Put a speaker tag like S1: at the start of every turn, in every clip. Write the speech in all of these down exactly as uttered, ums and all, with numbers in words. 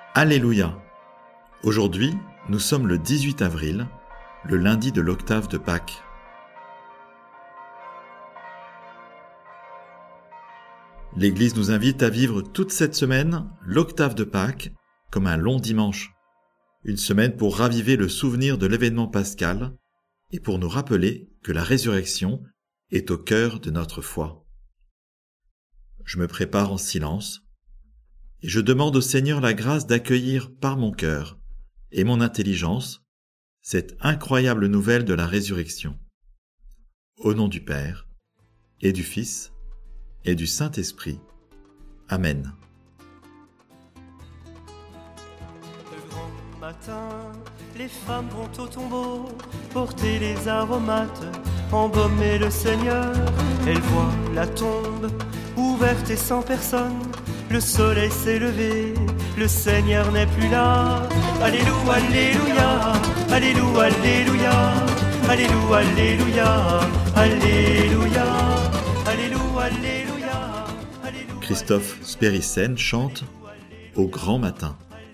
S1: Alléluia! Aujourd'hui, nous sommes le dix-huit avril, le lundi de l'octave de Pâques. L'Église nous invite à vivre toute cette semaine l'octave de Pâques comme un long dimanche. Une semaine pour raviver le souvenir de l'événement pascal et pour nous rappeler que la résurrection est au cœur de notre foi. Je me prépare en silence et je demande au Seigneur la grâce d'accueillir par mon cœur et mon intelligence cette incroyable nouvelle de la résurrection. Au nom du Père et du Fils et du Saint-Esprit. Amen.
S2: Le grand matin, les femmes vont au tombeau porter les aromates, embaumer le Seigneur. Elles voient la tombe ouverte et sans personne. Le soleil s'est levé, le Seigneur n'est plus là. Alléluia, alléluia, alléluia, alléluia, alléluia, alléluia, alléluia, alléluia, alléluia, alléluia.
S1: Christophe Spérissen chante « Au grand matin ».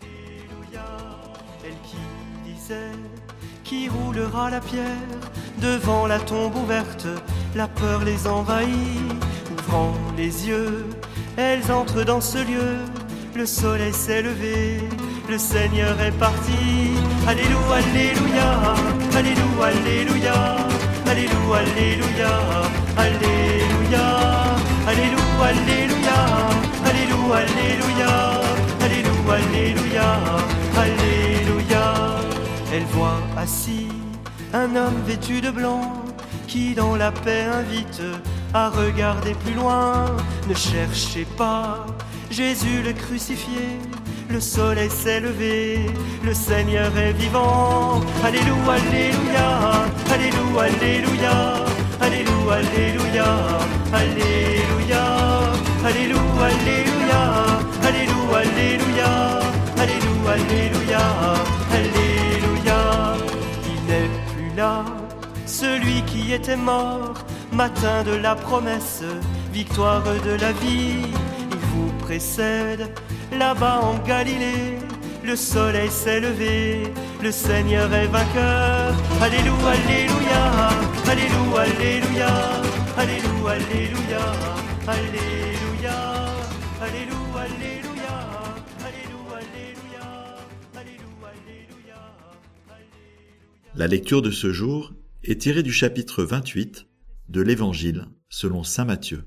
S2: Elle qui disait, qui roulera la pierre devant la tombe ouverte, la peur les envahit. Ouvrant les yeux, elles entrent dans ce lieu. Le soleil s'est levé, le Seigneur est parti. Alléluia, alléluia, alléluia, alléluia, alléluia, alléluia, alléluia, alléluia, alléluia, alléluia, alléluia, alléluia, alléluia. Elle voit assis un homme vêtu de blanc qui dans la paix invite à regarder plus loin. Ne cherchez pas Jésus le crucifié, le soleil s'est levé, le Seigneur est vivant. Alléluia, alléluia, alléluia, alléluia, alléluia, alléluia, alléluia, alléluia, alléluia, alléluia, alléluia, alléluia, alléluia, alléluia. Il n'est plus là, celui qui était mort, matin de la promesse, victoire de la vie. Il vous précède, là-bas en Galilée, le soleil s'est levé, le Seigneur est vainqueur. Alléluia, alléluia, alléluia, alléluia, alléluia, alléluia, alléluia, alléluia, alléluia, alléluia, alléluia, alléluia, alléluia.
S1: La lecture de ce jour est tirée du chapitre vingt-huit de l'Évangile selon saint Matthieu.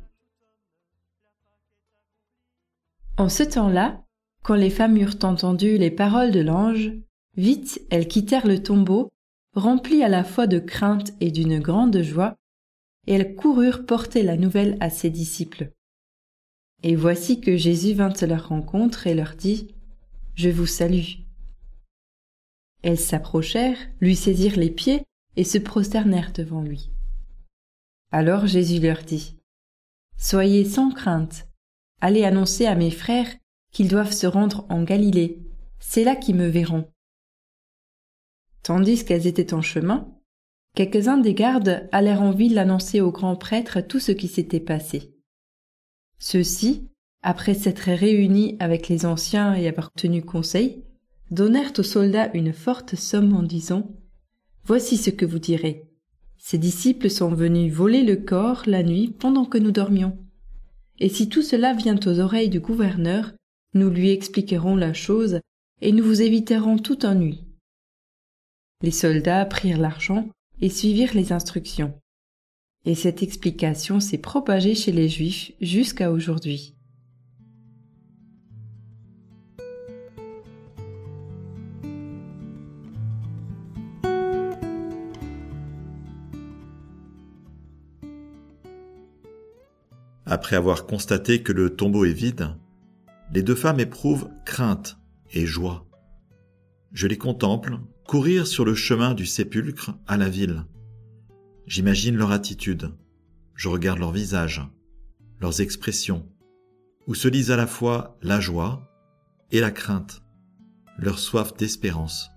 S3: En ce temps-là, quand les femmes eurent entendu les paroles de l'ange, vite elles quittèrent le tombeau, remplies à la fois de crainte et d'une grande joie, et elles coururent porter la nouvelle à ses disciples. Et voici que Jésus vint à leur rencontre et leur dit « Je vous salue ». Elles s'approchèrent, lui saisirent les pieds et se prosternèrent devant lui. Alors Jésus leur dit « Soyez sans crainte, allez annoncer à mes frères qu'ils doivent se rendre en Galilée, c'est là qu'ils me verront. » Tandis qu'elles étaient en chemin, quelques-uns des gardes allèrent en ville annoncer au grand prêtre tout ce qui s'était passé. Ceux-ci, après s'être réunis avec les anciens et avoir tenu conseil, donnèrent aux soldats une forte somme en disant « Voici ce que vous direz. Ces disciples sont venus voler le corps la nuit pendant que nous dormions. Et si tout cela vient aux oreilles du gouverneur, nous lui expliquerons la chose et nous vous éviterons tout ennui. » Les soldats prirent l'argent et suivirent les instructions. Et cette explication s'est propagée chez les Juifs jusqu'à aujourd'hui.
S1: Après avoir constaté que le tombeau est vide, les deux femmes éprouvent crainte et joie. Je les contemple courir sur le chemin du sépulcre à la ville. J'imagine leur attitude, je regarde leur visage, leurs expressions, où se lisent à la fois la joie et la crainte, leur soif d'espérance.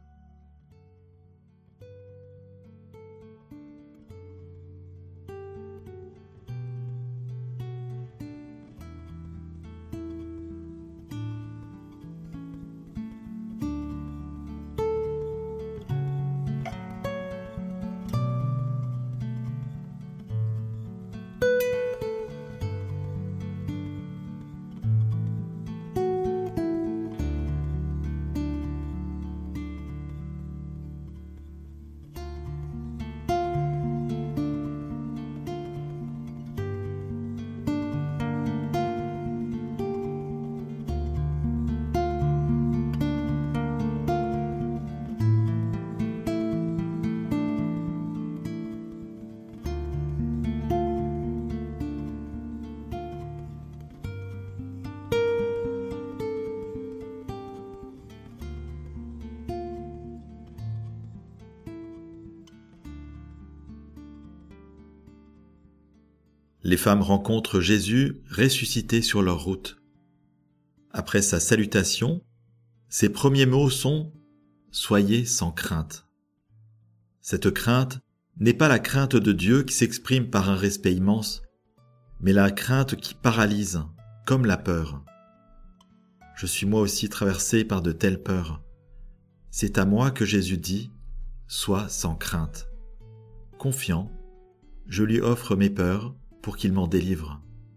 S1: les femmes rencontrent Jésus ressuscité sur leur route. Après sa salutation, ses premiers mots sont « Soyez sans crainte ». Cette crainte n'est pas la crainte de Dieu qui s'exprime par un respect immense, mais la crainte qui paralyse, comme la peur. Je suis moi aussi traversé par de telles peurs. C'est à moi que Jésus dit « Sois sans crainte ». Confiant, je lui offre mes peurs pour qu'il m'en délivre.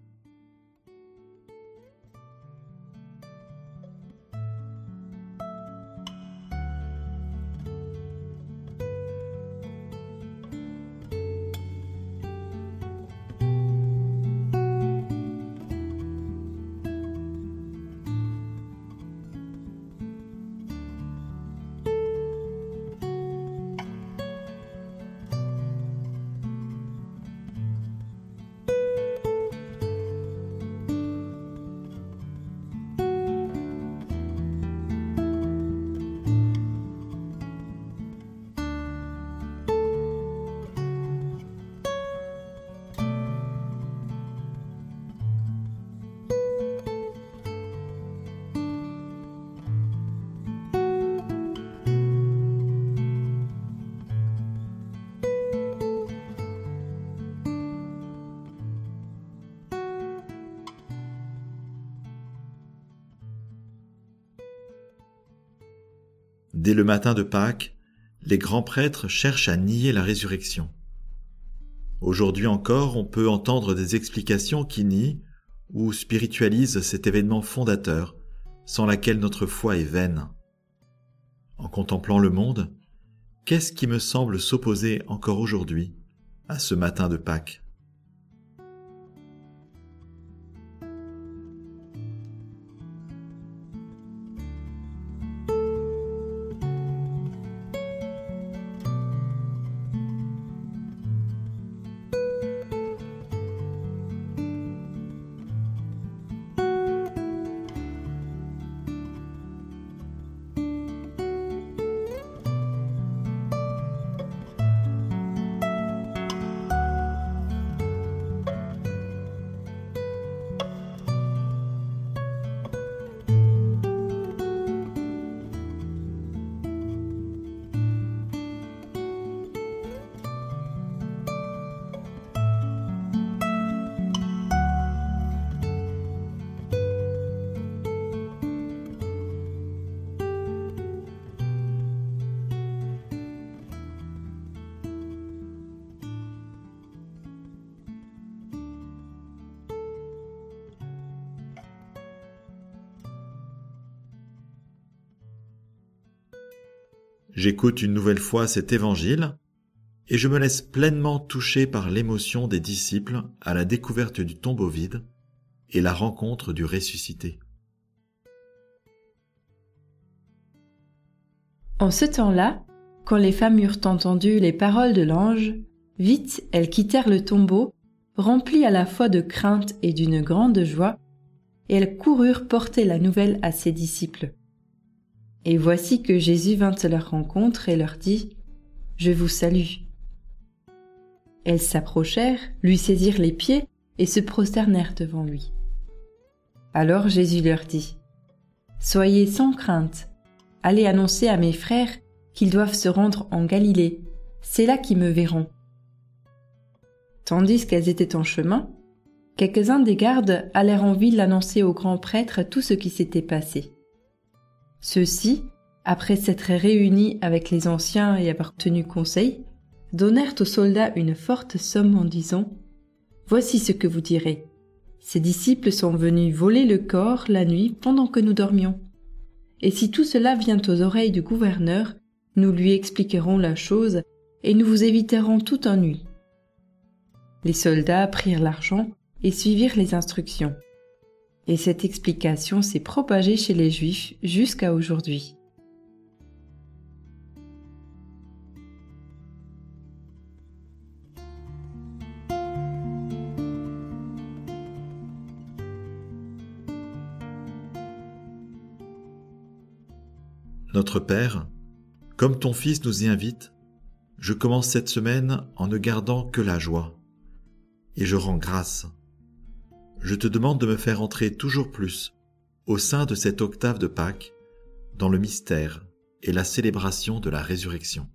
S1: Dès le matin de Pâques, les grands prêtres cherchent à nier la résurrection. Aujourd'hui encore, on peut entendre des explications qui nient ou spiritualisent cet événement fondateur, sans laquelle notre foi est vaine. En contemplant le monde, qu'est-ce qui me semble s'opposer encore aujourd'hui à ce matin de Pâques ? J'écoute une nouvelle fois cet évangile et je me laisse pleinement toucher par l'émotion des disciples à la découverte du tombeau vide et la rencontre du ressuscité.
S3: En ce temps-là, quand les femmes eurent entendu les paroles de l'ange, vite elles quittèrent le tombeau, remplies à la fois de crainte et d'une grande joie, et elles coururent porter la nouvelle à ses disciples. Et voici que Jésus vint à leur rencontre et leur dit « Je vous salue ». Elles s'approchèrent, lui saisirent les pieds et se prosternèrent devant lui. Alors Jésus leur dit « Soyez sans crainte, allez annoncer à mes frères qu'ils doivent se rendre en Galilée, c'est là qu'ils me verront. » Tandis qu'elles étaient en chemin, quelques-uns des gardes allèrent en ville annoncer aux grands prêtres tout ce qui s'était passé. Ceux-ci, après s'être réunis avec les anciens et avoir tenu conseil, donnèrent aux soldats une forte somme en disant « Voici ce que vous direz. Ces disciples sont venus voler le corps la nuit pendant que nous dormions. Et si tout cela vient aux oreilles du gouverneur, nous lui expliquerons la chose et nous vous éviterons tout ennui. » Les soldats prirent l'argent et suivirent les instructions. Et cette explication s'est propagée chez les Juifs jusqu'à aujourd'hui.
S1: Notre Père, comme ton Fils nous y invite, je commence cette semaine en ne gardant que la joie. et je rends grâce. Je te demande de me faire entrer toujours plus au sein de cette octave de Pâques, dans le mystère et la célébration de la résurrection.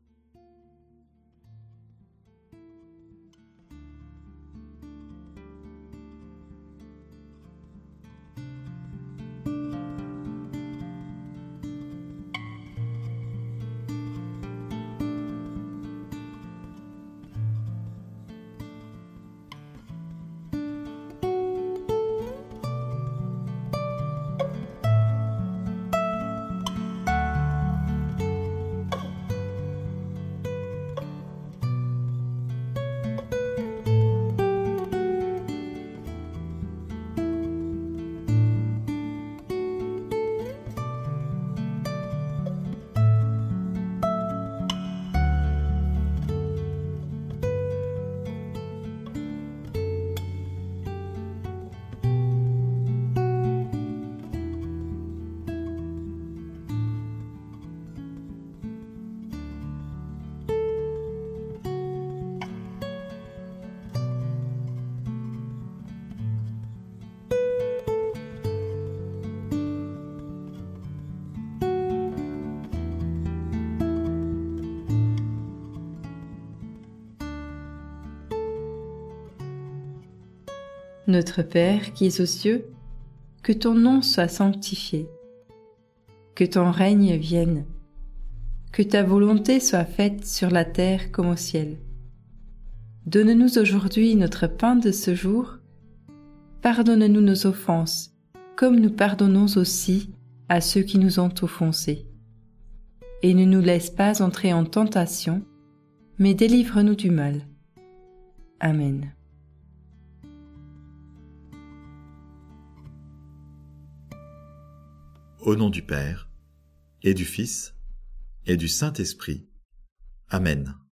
S3: Notre Père qui es aux cieux, que ton nom soit sanctifié, que ton règne vienne, que ta volonté soit faite sur la terre comme au ciel. Donne-nous aujourd'hui notre pain de ce jour. Pardonne-nous nos offenses, comme nous pardonnons aussi à ceux qui nous ont offensés. Et ne nous laisse pas entrer en tentation, mais délivre-nous du mal. Amen.
S1: Au nom du Père, et du Fils, et du Saint-Esprit. Amen.